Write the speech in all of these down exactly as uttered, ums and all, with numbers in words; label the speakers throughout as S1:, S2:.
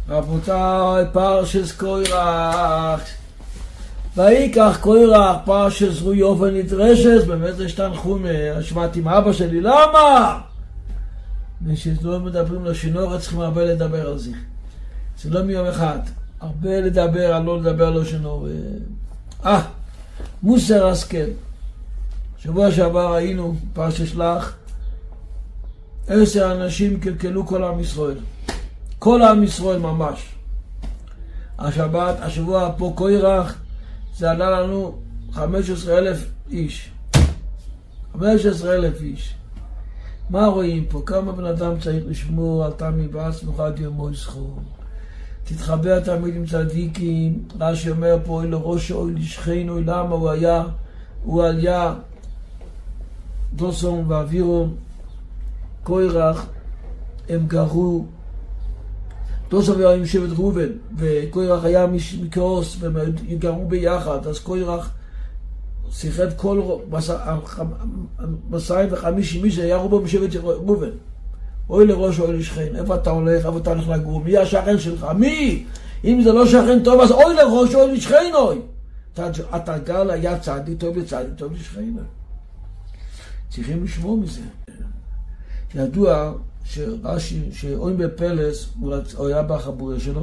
S1: רבותיי, פרשס קורח. ויקח קורח פרשס זרויו ונדרשס, באמת זה שתנחומי, שמעתי עם אבא שלי, למה? ושלא מדברים לשינור, צריכים הרבה לדבר על זה. זה לא מיום אחד, הרבה לדבר על לא לדבר לא שינור. אה, מוסר השכל. שבוע שעבר היינו, פרשס שלח, עשר אנשים קלקלו כל עם ישראל. כל עם ישראל ממש. השבת, השבוע פה קורח, זה עלה לנו חמש עשרה אלף איש. חמש עשרה אלף איש. מה רואים פה? כמה בן אדם צריך לשמור על תמי בעצמך עד יומו יזכור. תתחבר תמיד עם צדיקים. רש"י אומר פה, אוי לראשו, אוי לשכנו, למה הוא היה, הוא היה דוסון ואווירון, קורח, הם גרו, דוסון היה עם שבט ראובן, וקורח היה מקרוס, והם גרו ביחד, אז קורח שיחד כל מאתיים וחמישים איש, היה רובו משבט ראובן. אוי לראש, אוי לשכן, איפה אתה הולך, איפה אתה הולך לגור, מי השכן שלך, מי? אם זה לא שכן טוב, אז אוי לראש, אוי לשכן, אוי. אתה גר ליד צעדי, טוב לצעדי, טוב לשכן. צריכים לשמור מזה. ידוע שרש"י, שאוין בפלס, הוא היה בחבורה שלו,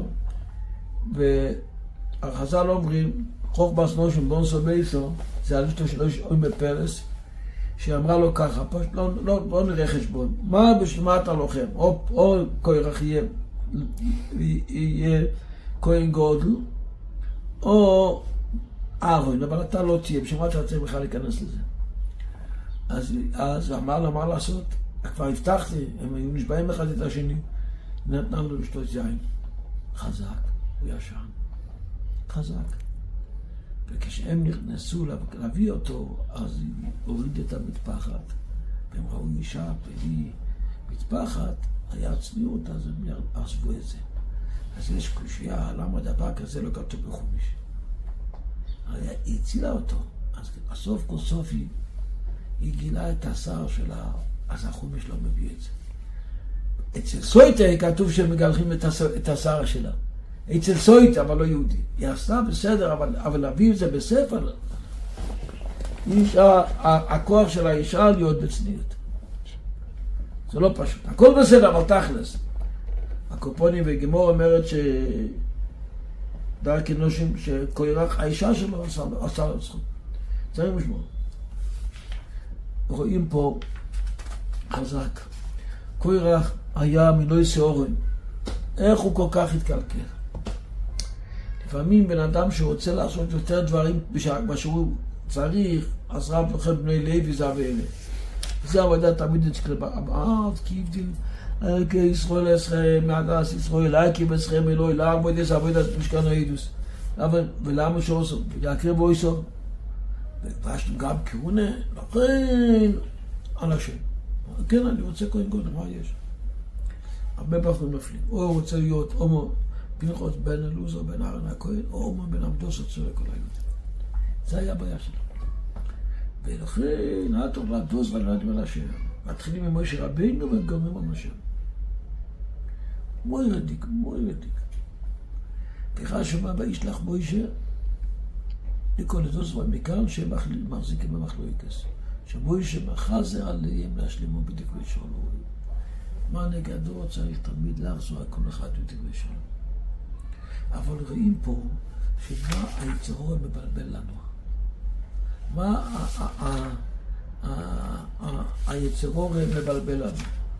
S1: והחז"ל אומרים, חוך בסנושם בונסו בייסו, זה הלשתו של אוין בפלס, שאמרה לו ככה, פשוט לא, לא, לא נראה חשבון, מה בשביל אתה לוחם? או, או קורח יהיה, יהיה כהן גודל, או אהרון, אבל אתה לא תהיה, בשביל מה אתה צריך בכלל להיכנס לזה? אז, אז אמר לו מה לעשות? כבר הבטחתי, הם היו נשבעים אחד את השני, נתנה לו לשתות יין. חזק, הוא ישן. חזק. וכשהם נכנסו להביא אותו, אז היא הוריד את המטפחת, והם ראו אישה פלי מטפחת, היה צניעות, אז הם עזבו את זה. אז יש קושייה, למה דבר כזה לא כתוב בחומש? הרי היא הצילה אותו, אז בסוף כל סוף היא, היא גילה את השיער שלה, אז החומש לא מביא את זה. אצל סויטה כתוב שהם מגלחים את השיער שלה. אצל סויטה, אבל לא יהודי. היא עשתה בסדר, אבל, אבל להביא את זה בספר. אישה, הכוח של האישה להיות בצניעות. זה לא פשוט. הכל בסדר, אבל תכלס. הקופונים וגמור אומרת ש... דרכי נושים שקורח האישה שלו עשה לו זכות. צריך לשמור. רואים פה חזק. קורח היה מינוי שעורים. איך הוא כל כך התקלקל? לפעמים בן אדם שרוצה לעשות יותר דברים מה שהוא צריך, אז רב לכם בני לוי זה ואלה. זה עבודה תמיד אצל הבאות, כי הבדיל, ישראל אסכם, מעדס ישראל, להקים אסכם אלוהי, לעבוד יש עבודה משכן העידוס. ולמה שעושו? להקריב בו איסו. ובשנו גם כהונה, לכן, אנשים. כן, אני רוצה כהן גודל, מה יש? הרבה בחורים נופלים. או הוא רוצה להיות הומו פנחס בן אלעזר בן אהרון הכהן, או הומו בן עמדוס הצורך כל היהודים. זה היה הבעיה שלו. ולכן, נעתור לעמדוס ולנדים על השם. מתחילים עם משה רבינו וגומרים על השם. מוי רדיק, מוי רדיק. פרחה שמה וישלח משה לכל עדוס ומכאן שמחזיקים במחלוקת. שמשה מחזר עליהם להשלימו בדברי שלום. מה נגדו צריך תמיד לחזור על כל אחד בדברי שלום. אבל רואים פה שמה היצרו מבלבל לנו. מה היצרו מבלבל לנו.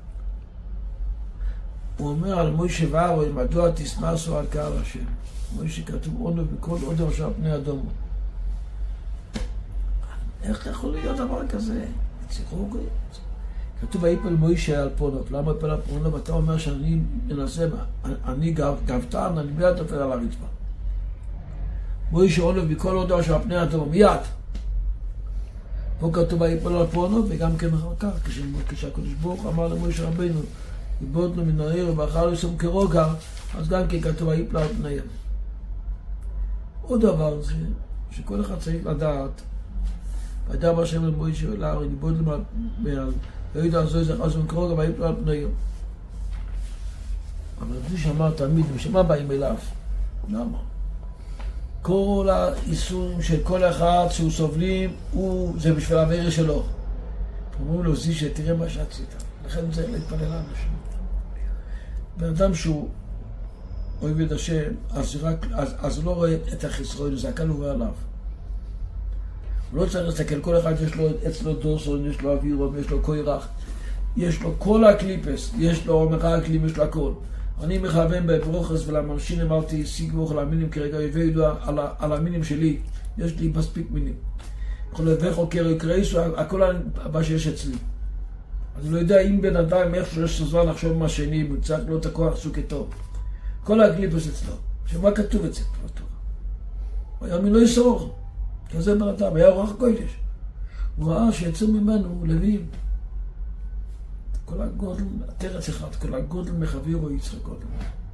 S1: הוא אומר על משה ואהרון, מדוע תשנאו על קהל השם. משה כתוב עונו בכל עודר של פני אדומו. איך יכול להיות דבר כזה? יצרו כתוב ויפל משה על פונות. למה יפל על פונות? אתה אומר שאני מנסה, אני גבתן, אני מיד נופל על הרצפה. משה עולב בכל עודר של פני אדומו, מיד. פה כתוב ויפל על פונות, וגם כן אחר כך, כשהקדוש ברוך הוא אמר למשה רבינו, יבודנו מן העיר ובחר לשום כרוגע, אז גם כן כתוב ויפל על פניהם. עוד דבר זה, שכל אחד צריך לדעת, וידע בהשם אל משה אל הארץ, יבודנו מעל, וידע זו איזה חסום כרוגע ויפל על פניהם. אבל זה שאמר תמיד, בשמה באים אליו? למה? כל האיסורים של כל אחד שהוא סובלים, הוא, זה בשביל העבירה שלו. אומרים לו, זי שתראה מה שעשית. לכן זה להתפלל לאנשים. בן אדם שהוא אוהב את השם, אז, רק, אז, אז הוא לא רואה את החסרון, זה הקל עובר עליו. הוא לא צריך להסתכל, כל אחד יש לו אצלו דורסון, יש לו אווירון, יש לו קוירח, יש לו כל הקליפס, יש לו מרקלים, יש לו הכל. אני מכוון בברוכס ולמרשין אמרתי, סיגבוך על המינים כרגע, יביאו על, על המינים שלי, יש לי מספיק מינים. יכול לבך או קרא קרייס, הכל הבא שיש אצלי. אני לא יודע אם בן אדם, איך שיש זמן לחשוב מה שני, הוא צריך לו את הכוח סוכתו. כל הקליפס אצלו. שמה כתוב את זה? הוא היה מלא יסור. כזה בן אדם, היה אורח קודש. הוא ראה שיצאו ממנו לווים. כל הגודל, תרץ אחד, כל הגודל מחביר או יצחק גודל.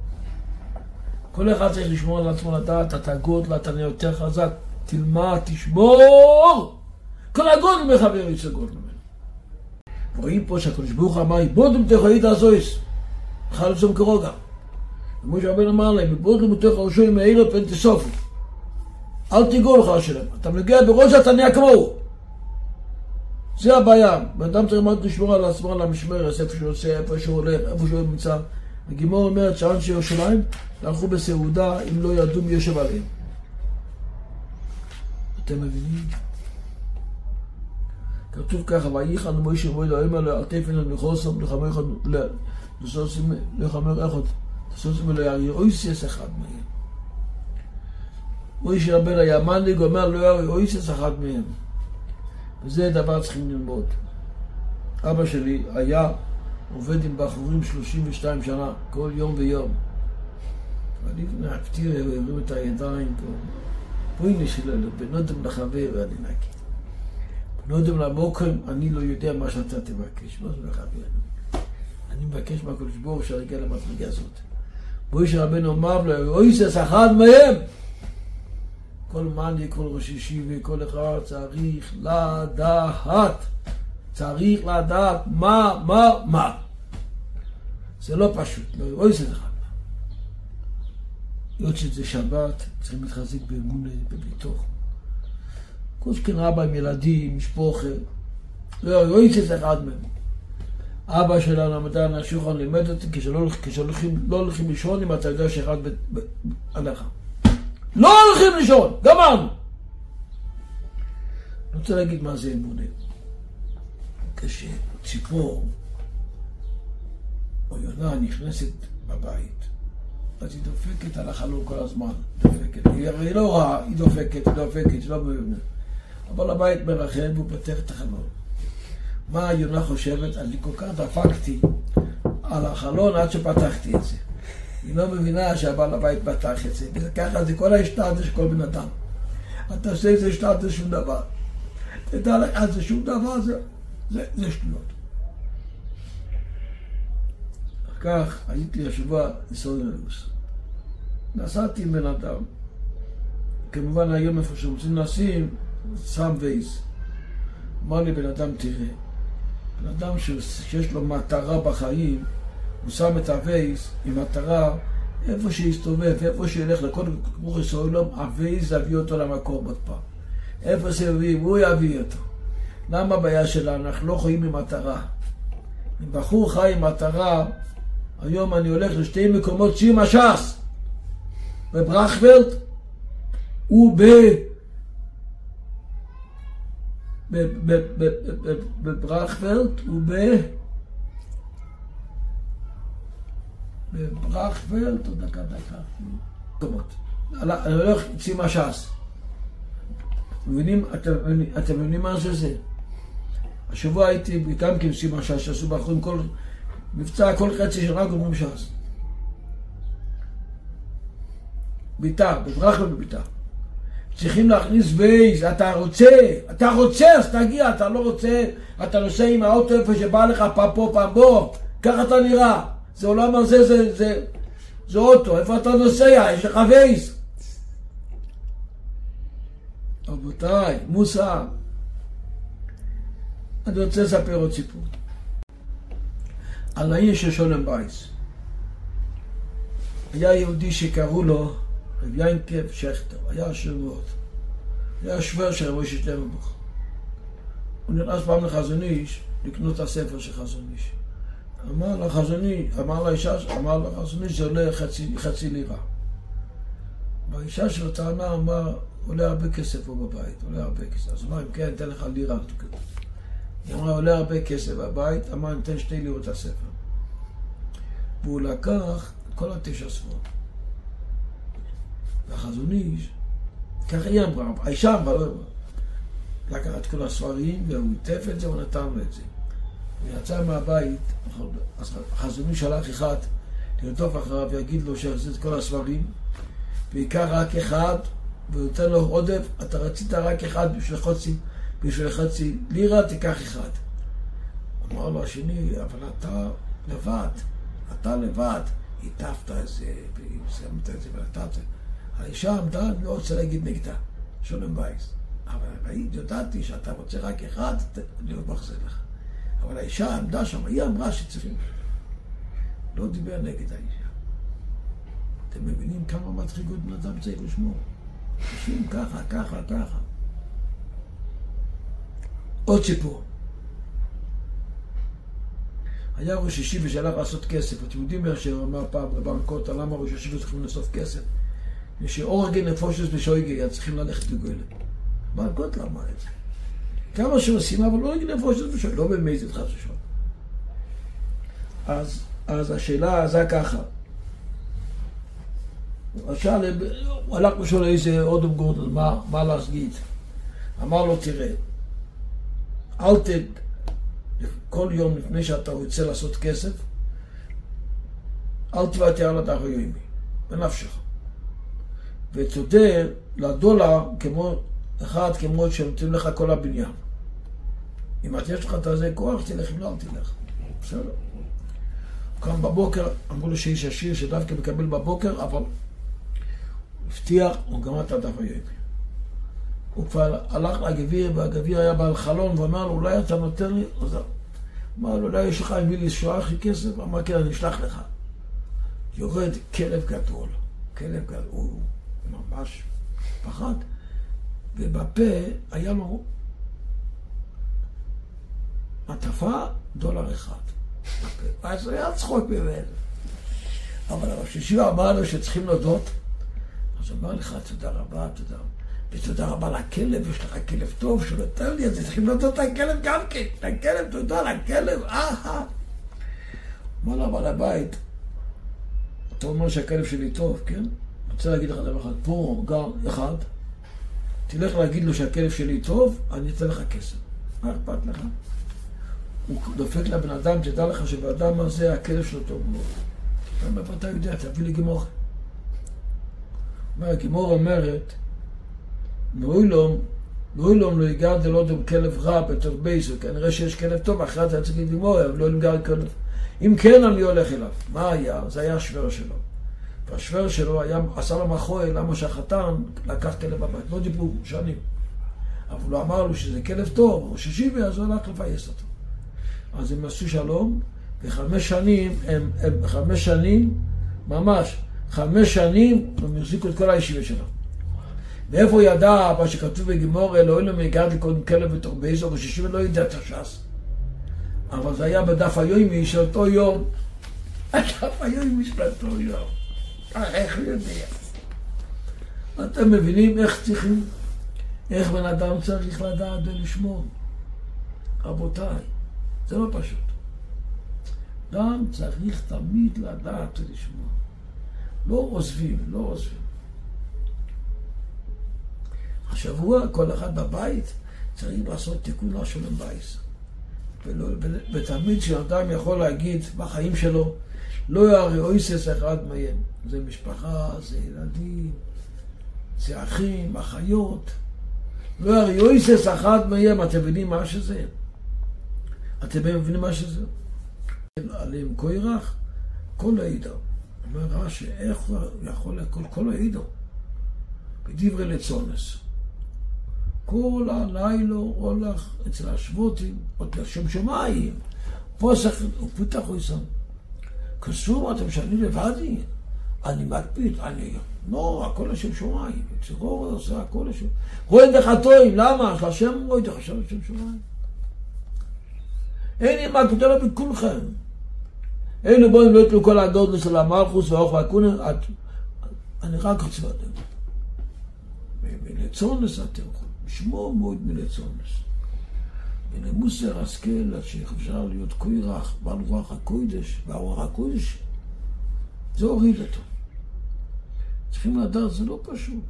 S1: כל אחד צריך לשמור על עצמו לדעת, אתה גודל, אתה נהיה יותר חזק, תלמד, תשמור! כל הגודל מחביר או יצחק גודל ממנו. רואים פה שהקדוש ברוך הוא אמר, בודם תכוית הזויס, חל צום כרוגע. כמו שהרבן אמר להם, בודם תכוית ראשו עם העיר פן תסופו. אל תיגעו לך השלם, אתה מגיע בראש אתה נהיה כמוהו. זה הבעיה, בן אדם צריך מאוד לשמור על עצמו, על המשמרת, איפה שהוא עושה, איפה שהוא הולך, איפה שהוא נמצא. הגימור אומרת שאנשי ירושלים הלכו בסעודה אם לא ידעו מי יושב עליהם. אתם מבינים? כתוב ככה, וייחן מוישה מוי לאמר לו, אל תפן למחוסם לחמר אחד, תסוסם אלו יראה אויסס אחד מהם. מוישה רבן היה מנהיג, אומר לא יראה אויסס אחד מהם. וזה דבר צריכים ללמוד. אבא שלי היה עובד עם בחורים שלושים ושתיים שנה, כל יום ויום. ואני נעפתיר, הרים את הידיים פה. בואי נשאלה, בנודם לחבר ואני נקי. בנודם למוקם, אני לא יודע מה שאתה תבקש. מה זה לחבר? אני מבקש מהקדוש ברוך הוא שהרגע למדרגה הזאת. בואי שרבנו אומר לו, אויסס אחד מהם. כל מנהיג, כל ראש ישיבה, כל אחד צריך לדעת. צריך לדעת מה, מה, מה. זה לא פשוט, לא אוי זה אחד. היות שזה שבת, צריכים להתחזק באמונה, בביתוך. כל שכן אבא עם ילדים, משפחה, לא אוי זה אחד מהם. אבא שלנו, המדען השולחן, לימד אותי, כשהולכים, לא הולכים לישון, אם אתה יודע שאחד עליך. לא הולכים לישון, גמרנו. אני רוצה להגיד מה זה אמונה. כשציפור או יונה נכנסת בבית, אז היא דופקת על החלום כל הזמן. דופקת. היא לא רעה, היא דופקת, היא דופקת, היא לא מבינה. אבל הבית מרחם והוא פתח את החלום. מה היונה חושבת? אני כל כך דפקתי על החלון עד שפתחתי את זה. היא לא מבינה שהבעל הבית פתח את זה. וככה זה כל ההשתעת של כל בן אדם. אתה עושה איזה השתעת זה שום דבר. תדע לך, זה שום דבר, זה, זה, זה שטויות. אחר כך הייתי השבוע לסודנוס. נסעתי עם בן אדם. כמובן היום איפה שרוצים לשים, שם וייז. אמר לי בן אדם, תראה, בן אדם שיש לו מטרה בחיים, הוא שם את הווייז עם מטרה, איפה שיסתובב, איפה שילך לכל כמו חסוילום, הווייז יביא אותו למקום עוד פעם. איפה שיביא, הוא יביא אותו. למה הבעיה שלנו? אנחנו לא חיים עם מטרה. אם בחור חי עם מטרה, היום אני הולך לשתי מקומות שים השס. בברכפלד, הוא ב... בברכפלד, הוא ב... בברכפלד, או דקה דקה. מקומות. אני הולך שים השס. מבינים? אתם מבינים מה זה זה? השבוע הייתי גם כן שים השס, שעשו באחרים כל... מבצע כל חצי שנה גומרים שס. ביתה, בברכה בביתה. צריכים להכניס וייז, אתה רוצה, אתה רוצה, אז תגיע, אתה לא רוצה, אתה נוסע עם האוטו איפה שבא לך פעם פה, פעם בו, ככה אתה נראה. זה עולם הזה, זה, זה, זה אוטו, איפה אתה נוסע, יש לך וייז. רבותיי, מוסא, אני רוצה לספר עוד סיפור. על העיר של שולם בייס. היה יהודי שקראו לו רב יינקב שכטר, היה עשיר מאוד. היה שוור של רב משה שטרנבוך. הוא נכנס פעם לחזון איש לקנות את הספר של חזון איש. אמר לחזון איש, אמר לאישה, אמר לחזון איש, זה עולה חצי, חצי לירה. והאישה שלו טענה, אמר, עולה הרבה כסף פה בבית, עולה הרבה כסף. אז אמר, אם כן, אתן לך לירה. היא אמרה, עולה הרבה כסף בבית, אמר, ניתן שתי לירות הספר. והוא לקח כל התשע ספרות. והחזון איש, ככה היא אמרה, האישה אמרה, לא אמרה. לקח את כל הספרים, והוא היטף את זה, הוא נתן לו את זה. הוא יצא מהבית, אז החזון איש שלח אחד, לרדוף אחריו ויגיד לו שיחזיר את כל הספרים, ויקח רק אחד, והוא נותן לו עודף, אתה רצית רק אחד בשביל חצי, בשביל חצי לירה, תיקח אחד. אמר לו השני, אבל אתה לבד, אתה לבד, היטפת את זה, ושמת את זה ונתת. האישה עמדה, אני לא רוצה להגיד נגדה, שולם בייס. אבל ראית, ידעתי שאתה רוצה רק אחד, אני לא מחזיר לך. אבל האישה עמדה שם, היא אמרה שצריכים. לא דיבר נגד האישה. אתם מבינים כמה מדחיקות בן אדם צריך לשמור? חושבים ככה, ככה, ככה. עוד סיפור. היה ראש ישיבה שהלך לעשות כסף. אתם יודעים מה שאמר פעם רבנקוטה, למה ראש ישיבה צריכים לאסוף כסף? שאורגן נפושס בשויגי, צריכים ללכת לגואלה. רבנקוטה אמר את זה. כמה שעושים, אבל אורגן נפושס בשויגי, לא במזיד חס ושלום. אז, אז השאלה זה ככה. השאלה, הוא הלך לשאול איזה אודם גורדל, מה, מה להגיד? אמר לו, תראה, אל תד, כל יום לפני שאתה רוצה לעשות כסף, אל תוותר על הדרך היומי, בנפשך. ותודה לדולר כמו אחד, כמו שנותנים לך כל הבניין. אם את יש לך את הזה כוח, תלך, אם לא, אל תלך. בסדר? קם בבוקר, אמרו לו שאיש עשיר שדווקא מקבל בבוקר, אבל הוא הבטיח, הוא גמר את הדף היומי. הוא כבר הלך לגביר, והגביר היה בעל חלון, ואמר לו, אולי אתה נותן לי? אז אמר לו, אולי יש לך עם מי לשלוח לי כסף? אמר, כן, אני אשלח לך. יורד כלב גדול, כלב גדול, הוא ממש פחד, ובפה היה לו עטפה דולר אחד. אז היה צחוק באמת. אבל הראש ישיבה אמר לו שצריכים להודות, אז אמר לך, תודה רבה, תודה רבה. ותודה רבה לכלב, יש לך כלב טוב שנותן לי, אז צריכים להודות לכלב גם כן. לכלב, תודה לכלב, אהה. אמר לו, אבל הבית, אתה אומר שהכלב שלי טוב, כן? אני רוצה להגיד לך דבר אחד, פה גר אחד, תלך להגיד לו שהכלב שלי טוב, אני אתן לך כסף. מה אכפת לך? הוא דופק לבן אדם, תדע לך שבאדם הזה הכלב שלו טוב מאוד. מאיפה אתה יודע, תביא לי גימור. הגימור אומרת, מאוילום, מאוילום לא יגד לא דם כלב רע בתור בייסו, כנראה שיש כלב טוב, אחרת היה צריך להגיד גימור, אבל לא יגד כלב. אם כן, אני הולך אליו. מה היה? זה היה השוור שלו. והשוור שלו היה, עשה לו מחוי, למה שהחתן לקח כלב הבית. לא דיברו שנים. אבל הוא לא אמר לו שזה כלב טוב, או ששיבי, אז הוא הלך לפייס אותו. אז הם עשו שלום, וחמש שנים, הם, הם חמש שנים, ממש, חמש שנים, הם החזיקו את כל הישיבה שלו. מאיפה הוא ידע, מה שכתוב בגימור, אלוהים לא מגד לקודם כלב בתור בייסו, או ששיבי לא ידע את הש"ס. אבל זה היה בדף היומי של אותו יום. הדף היומי של אותו יום. איך הוא יודע? אתם מבינים איך צריכים, איך בן אדם צריך לדעת ולשמור. רבותיי, זה לא פשוט. אדם צריך תמיד לדעת ולשמור. לא עוזבים, לא עוזבים. השבוע כל אחד בבית צריך לעשות תיקון לשלום בייס. ותמיד שאדם יכול להגיד בחיים שלו, לא יראה אויסס אחד מהם. זה משפחה, זה ילדים, זה אחים, אחיות. לא יראה אויסס אחד מהם. אתם מבינים מה שזה? אתם מבינים מה שזה? עליהם קוירח, כל העידו. אומר רש"י, איך הוא יכול לכל כל העידו? בדברי לצונס. כל הלילה הולך אצל השבותים, עוד לשם שמיים, פוסח ופתח הוא יסם. כסום, אתם שאני לבדי, אני מקפיד, אני... לא, הכל השם שמיים. צרור עושה הכל השם. רואה דרך הטועים, למה? השם רואה דרך השם שמיים. אין לי מה כותב לו בכולכם. אין לי בואי לא יתלו כל הגודל של המלכוס והאוך והכונן. אני רק רוצה לדעת. מלצונס אתם יכולים. שמור מאוד מלצונס. ולמוסר השכל, שאפשר להיות קוירח, בעל רוח הקודש, והרוח הקודש, זה הוריד אותו. צריכים לדעת, זה לא פשוט.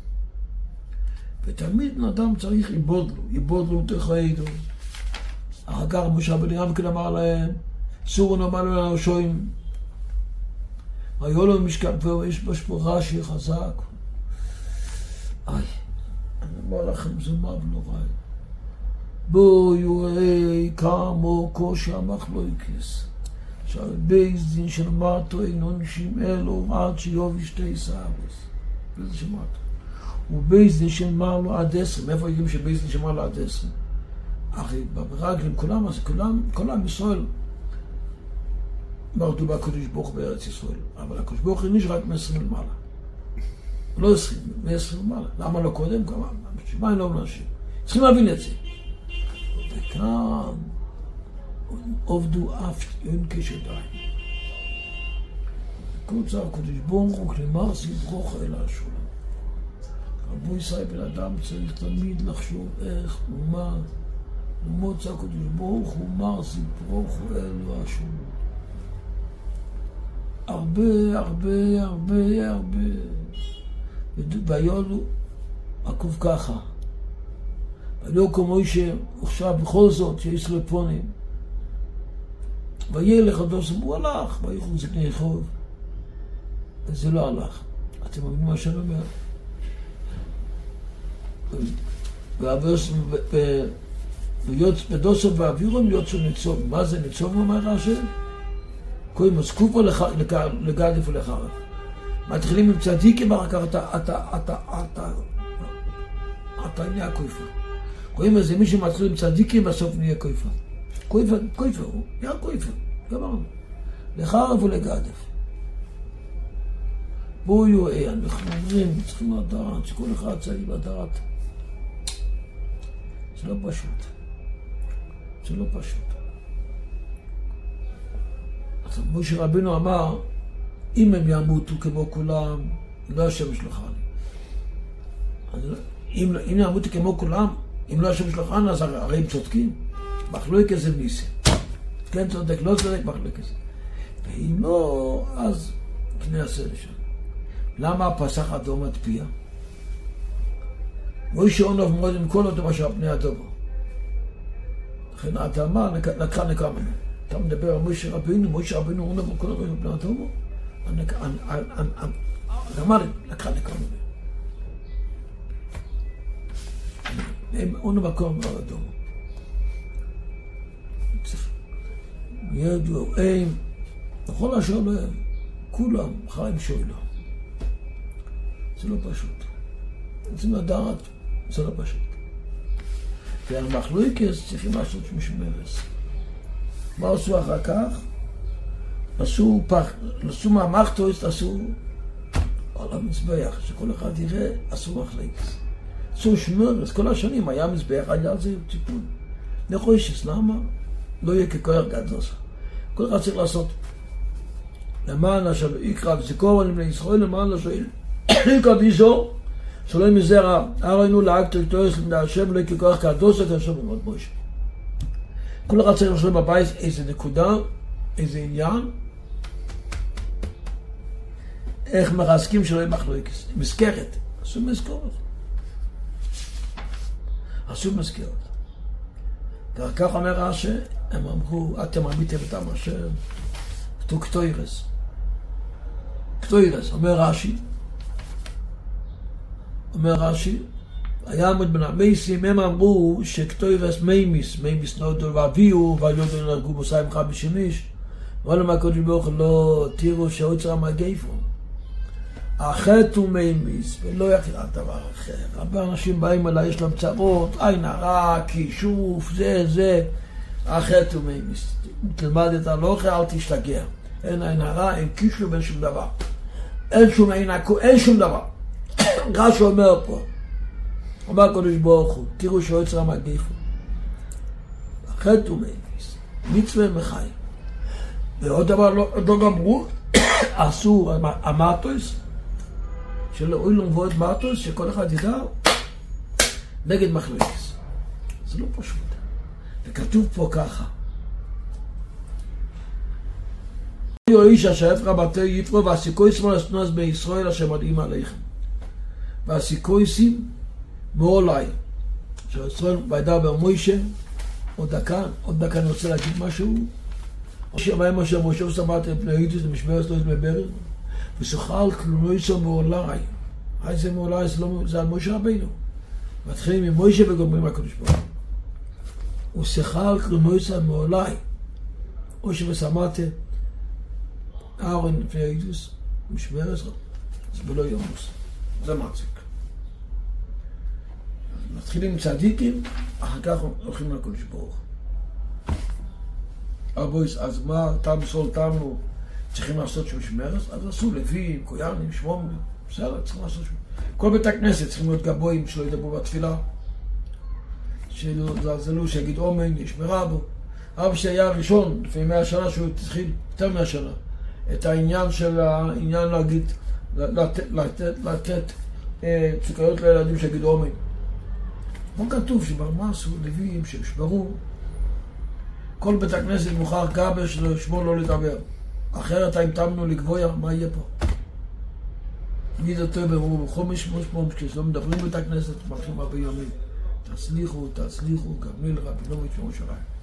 S1: ותמיד אדם צריך איבוד לו, איבוד לו תחיידו. אחר כך משה רבנו גם כן אמר להם, סורו נאמר לו לנשואים, היו לו משכב, ויש פה רש"י חזק. איי, אני אומר לכם, זה מה ונוראי. בו יוראי כמו קושי המחלוקס, שהבייס דין של מטו אינו נשים אלו עד שיובי שתי סעבס. וזה שמעת. ובייס דין של מרלו עד עשרה. מאיפה יודעים שבייס דין של מרלו עד עשרה? אחי, ברגלים, כולם, כולם, כולם ישראל מרדו בקדוש ברוך בארץ ישראל. אבל הקדוש ברוך הוא נשאר רק מ-עשרים למעלה. לא עשרים, מ-עשרים למעלה. למה לא קודם? כמה? מה הם לא מנשים? צריכים להבין את זה. וכאן עובדו אף אין כשדיים. קוצר הקדוש ברוך הוא כלמר סברוך אל השולם. רבו ישראל בן אדם צריך תמיד לחשוב איך ומה למוצא הקדוש ברוך הוא מר סברוך אל השולם. הרבה הרבה הרבה הרבה ויולו עקוב ככה. ולא כמו שעכשיו בכל זאת שיש לפונים וילך הדוס הוא הלך ויחוד זקני חוב וזה לא הלך. אתם מבינים מה שאני אומר? בדוסו ואווירון יוצאו ניצוב. מה זה ניצוב אומר השם? קוראים סקופו לגדף ולחרף. מתחילים עם צדיקים אחר כך אתה אתה אתה אתה אתה נהיה קויפה. קוראים לזה מי שמתחיל עם צדיקים בסוף נהיה קויפה. קויפה, קויפה הוא, נהיה קויפה, גמרנו. לחרף ולגדף. בואו יואי, אנחנו אומרים, צריכים לדעת, שכל אחד צריך לדעת. זה לא פשוט. זה לא פשוט. אז משה רבנו אמר, אם הם ימותו כמו כולם, לא השם שלחני. אם, אם ימותו כמו כולם, אם לא השם שלחני, אז הרי הם צודקים. מחלוקת זה ניסי. כן צודק, לא צודק, מחלוקת זה. ואם לא, אז קנה עשה לשם. למה הפסח אדום התפיע? מוישה עונוב מאוד עם כל אותו משהו פני הדובו. לכן אתה אמר, לקחה נקרא ממנו. אתה מדבר על מוישה רבינו, מוישה רבינו עונוב עם כל אותו פני הדובו. אמר לי, לקחה נקרא ממנו. הם עונוב מקום על הדובו. ידעו, הם, בכל אשר להם, כולם חיים שוילו. זה לא פשוט. רוצים לדעת, זה לא פשוט. והמחלוקס צריכים לעשות משמרס. מה עשו אחר כך? עשו פח, עשו מהמחטוס, עשו על המזבח, שכל אחד יראה, עשו מחלוקס. עשו שמרס, כל השנים היה מזבח, היה על זה טיפול. נחושס, למה? לא יהיה ככוח גדול. כל אחד צריך לעשות. למען אשר יקרא וזכור על בני ישראל, למען אשר יקרא ויזור, שלא מזרע, הראינו להגת לתועס לבני השם, לא יקרא כוח גדול, זה השם מאוד מוישה. כל אחד צריך לעשות בבית איזה נקודה, איזה עניין, איך מרסקים שלא יהיה מחלוקס. מזכרת, עשו מזכרת. עשו מזכרת. ואחר כך אומר רש"י, הם אמרו, אתם עמיתם את עם השם, כתוב קטוירס. קטוירס, אומר רש"י, אומר רש"י, היה עמוד בין המייסים, הם אמרו שקטוירס מימיס, מימיס נודו ואביהו, והיודו נהרגו מאתיים וחמישים איש, אבל מה הקדוש ברוך הוא לא תראו שהאוצר המגייפו. החטא הוא מימיס, ולא יכיר דבר אחר. הרבה אנשים באים אליי, יש להם צרות, עין הרע, כישוף, זה, זה. החטא הוא מימיס. תלמד את הלוכה, אל תשתגע. אין עין הרע, אין כישוף, אין שום דבר. אין שום עין, אין שום דבר. רש"י אומר פה, אומר הקדוש ברוך הוא, תראו שיוצר המגיפו. חטא ומאביס, מצווה ומחיים. ועוד דבר לא, לא גמרו, אסור המטוס, שלא לא מבוא את מטוס, שכל אחד ידע, נגד מחלקס. זה לא פשוט. וכתוב פה ככה. יהיו איש אשר יפרע בתי יפרו, והסיכויסים על הסנוס בישראל אשר מדעים עליכם. והסיכויסים מעולי. שישראל בידע במוישה, עוד דקה, עוד דקה אני רוצה להגיד משהו. מה מה שמשה סמרת פני הידוס למשבר סלוס בברר, ושוחל כלונויסו מעולי. היי זה מעולי, זה, לא, זה על משה רבינו. מתחילים עם מוישה וגומרים הקדוש ברוך הוא. ושוחל כלונויסו מעולי. או שמסמרת אהרון לפני הידוס, משבר סלוס, זה בלא יומוס. זה מצק. מתחילים עם צדיקים, אחר כך הולכים לקדוש ברוך הוא. אבויס, אז מה, תם סול תמנו, צריכים לעשות שם שמרס? אז עשו לווים, קויאנים, שמום, בסדר, צריכים לעשות שם. כל בית הכנסת צריכים להיות גבוהים שלא ידברו בתפילה. שזלזלו, שיגיד אומן, ישמרה בו. אבא שהיה הראשון, לפני מאה שנה, שהוא התחיל, יותר מאה שנה, את העניין של העניין להגיד, לתת, לתת, לתת צוקריות לילדים שיגיד אומן. פה כתוב שברמה עשו לווים שישמרו, כל בית הכנסת מוכר גבר שלו שמו לא לדבר. אחרת אם תמנו לגבויה, מה יהיה פה? מיד אותו ברור, בכל משמוש פה, כשלא מדברים בית הכנסת, מרשים הרבה ימים. תצליחו, תצליחו, גמליל רבינוביץ' מירושלים.